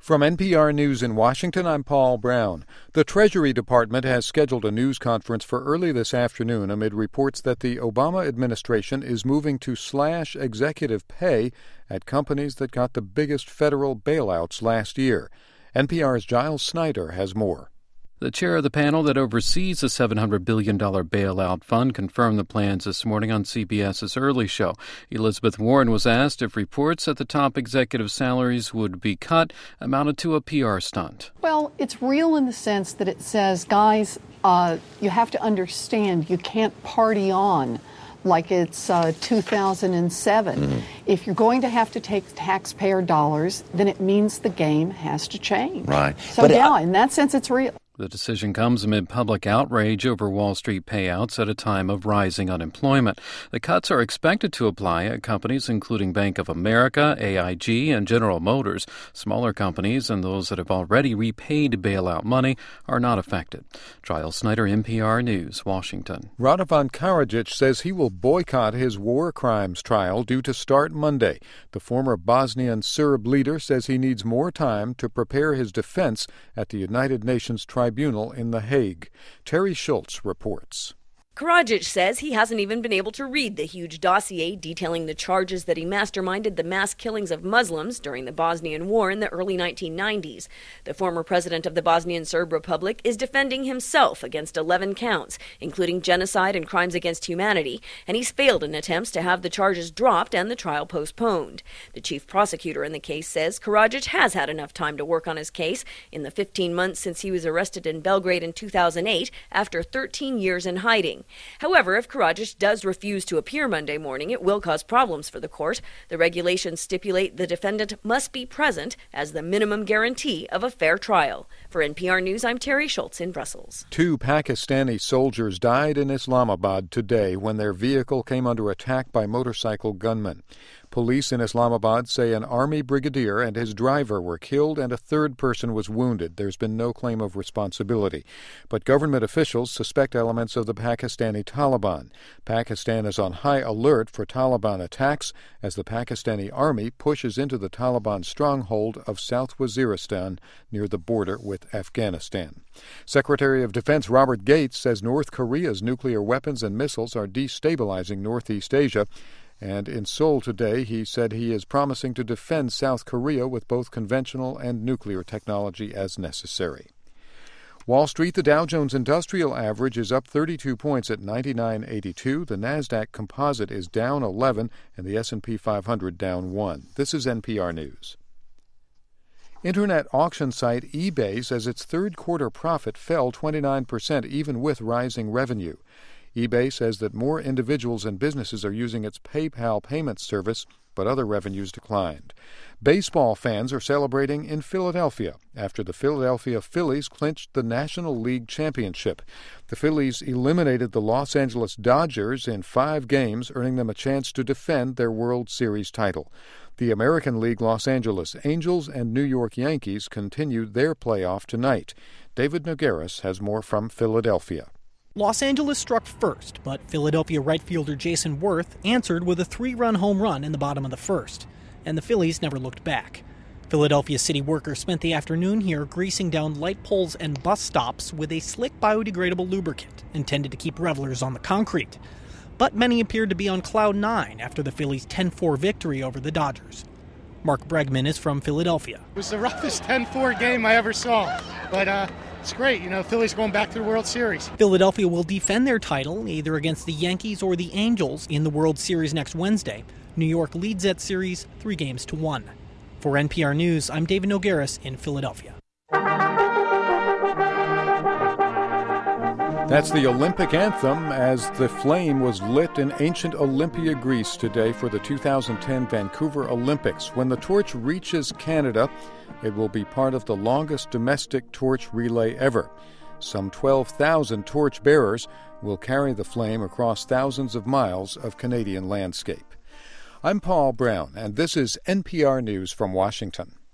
From NPR News in Washington, I'm Paul Brown. The Treasury Department has scheduled a news conference for early this afternoon amid reports that the Obama administration is moving to slash executive pay at companies that got the biggest federal bailouts last year. NPR's Giles Snyder has more. The chair of the panel that oversees the $700 billion bailout fund confirmed the plans this morning on CBS's Early Show. Elizabeth Warren was asked if reports that the top executive salaries would be cut amounted to a PR stunt. Well, it's real in the sense that it says, guys, you have to understand you can't party on like it's 2007. If you're going to have to take taxpayer dollars, then it means the game has to change. Right. So, in that sense, it's real. The decision comes amid public outrage over Wall Street payouts at a time of rising unemployment. The cuts are expected to apply at companies including Bank of America, AIG, and General Motors. Smaller companies and those that have already repaid bailout money are not affected. Giles Snyder, NPR News, Washington. Radovan Karadzic says he will boycott his war crimes trial due to start Monday. The former Bosnian Serb leader says he needs more time to prepare his defense at the United Nations Tribunal in The Hague. Terry Schultz reports. Karadzic says he hasn't even been able to read the huge dossier detailing the charges that he masterminded the mass killings of Muslims during the Bosnian War in the early 1990s. The former president of the Bosnian Serb Republic is defending himself against 11 counts, including genocide and crimes against humanity, and he's failed in attempts to have the charges dropped and the trial postponed. The chief prosecutor in the case says Karadzic has had enough time to work on his case in the 15 months since he was arrested in Belgrade in 2008 after 13 years in hiding. However, if Karadzic does refuse to appear Monday morning, it will cause problems for the court. The regulations stipulate the defendant must be present as the minimum guarantee of a fair trial. For NPR News, I'm Terry Schultz in Brussels. 2 Pakistani soldiers died in Islamabad today when their vehicle came under attack by motorcycle gunmen. Police in Islamabad say an army brigadier and his driver were killed and a third person was wounded. There's been no claim of responsibility. But government officials suspect elements of the Pakistani Taliban. Pakistan is on high alert for Taliban attacks as the Pakistani army pushes into the Taliban stronghold of South Waziristan near the border with Afghanistan. Secretary of Defense Robert Gates says North Korea's nuclear weapons and missiles are destabilizing Northeast Asia. And in Seoul today, he said he is promising to defend South Korea with both conventional and nuclear technology as necessary. Wall Street, the Dow Jones Industrial Average is up 32 points at 99.82. The Nasdaq Composite is down 11, and the S&P 500 down 1. This is NPR News. Internet auction site eBay says its third quarter profit fell 29%, even with rising revenue. eBay says that more individuals and businesses are using its PayPal payment service, but other revenues declined. Baseball fans are celebrating in Philadelphia after the Philadelphia Phillies clinched the National League Championship. The Phillies eliminated the Los Angeles Dodgers in 5 games, earning them a chance to defend their World Series title. The American League Los Angeles Angels and New York Yankees continued their playoff tonight. David Nogueras has more from Philadelphia. Los Angeles struck first, but Philadelphia right fielder Jason Worth answered with a 3-run home run in the bottom of the first, and the Phillies never looked back. Philadelphia city workers spent the afternoon here greasing down light poles and bus stops with a slick biodegradable lubricant intended to keep revelers on the concrete. But many appeared to be on cloud 9 after the Phillies' 10-4 victory over the Dodgers. Mark Bregman is from Philadelphia. It was the roughest 10-4 game I ever saw, but it's great, Phillies going back to the World Series. Philadelphia will defend their title either against the Yankees or the Angels in the World Series next Wednesday. New York leads that series 3-1. For NPR News, I'm David Nogueras in Philadelphia. That's the Olympic anthem as the flame was lit in ancient Olympia, Greece today for the 2010 Vancouver Olympics. When the torch reaches Canada, it will be part of the longest domestic torch relay ever. Some 12,000 torch bearers will carry the flame across thousands of miles of Canadian landscape. I'm Paul Brown, and this is NPR News from Washington.